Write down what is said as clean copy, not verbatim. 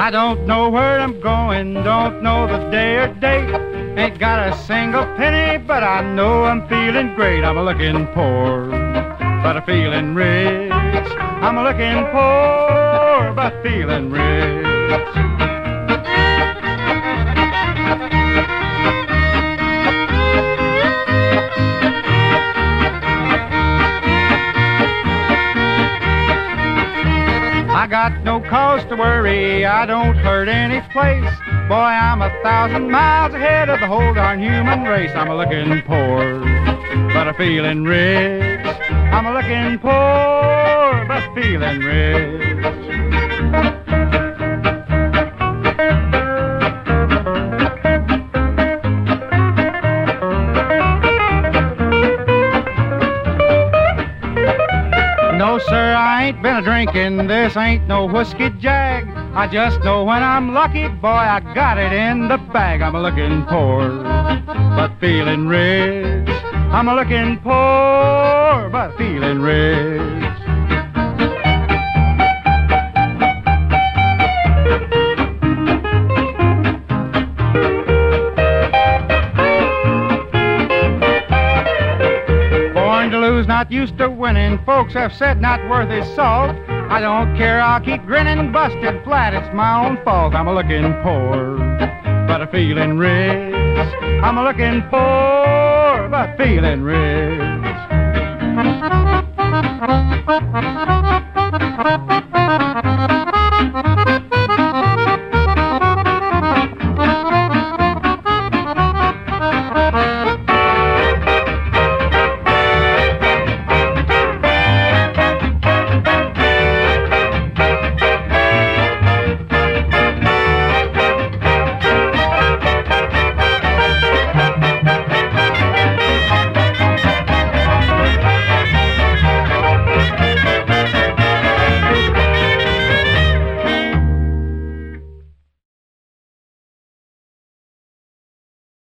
I don't know where I'm going, don't know the day or date. Ain't got a single penny, but I know I'm feeling great. I'm a-looking poor, but I'm feeling rich. I'm a-looking poor, but feeling rich. I got no cause to worry, I don't hurt any place. Boy, I'm 1,000 miles ahead of the whole darn human race. I'm a-looking poor, but I'm feeling rich. I'm a-looking poor, but feeling rich. No, sir, I ain't been a-drinking, this ain't no whiskey jag. I just know when I'm lucky, boy, I got it in the bag. I'm a-looking poor, but feeling rich. I'm a-looking poor, but feeling rich. To lose, not used to winning. Folks have said not worth his salt. I don't care, I'll keep grinning. Busted flat, it's my own fault. I'm a-looking poor, but I'm feeling rich. I'm a-looking poor, but feeling rich.